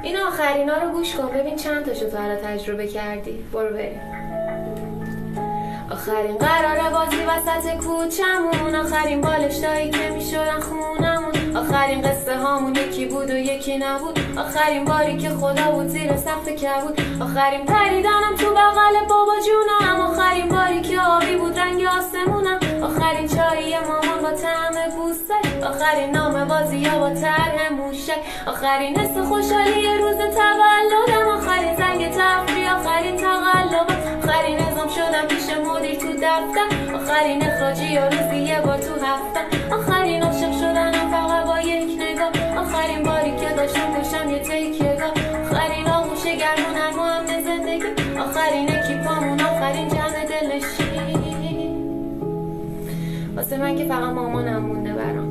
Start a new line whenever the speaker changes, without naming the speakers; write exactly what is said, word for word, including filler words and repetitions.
این آخرینا رو گوش کن ببین چند تاشو تا حالا تجربه کردی. برو بریم. آخرین قرار بازی وسط کوچمون، آخرین بالشتایی که میشدن خونمون، آخرین قصه هامون یکی بود و یکی نبود، آخرین باری که خدا بود زیر سقف کبود، آخرین پریدنم تو بغل بابا جونم، آخرین باری که آبی بود رنگ آسمونم، آخرین چایی مامان با طعم بوسه، آخرین نام بازی ها با طرح موشک، آخرین حس خوشحالی روز تولدم، آخرین زنگ تفریح، آخرین تقلبم، آخرین نظام شدم پیش مدیر تو دفتر، آخرین اخراجی و روزی یه بار تو هفته، آخرین عاشق شدنم فقط با یک نگاه، آخرین باری که داشتم پشتم یه تکیه‌گاه، آخرین آغوش گرمون هر مهم زندگی، آخرین اکیپامون، آخرین جمع دلشی. واسه من که فقط مامانم مونده برام.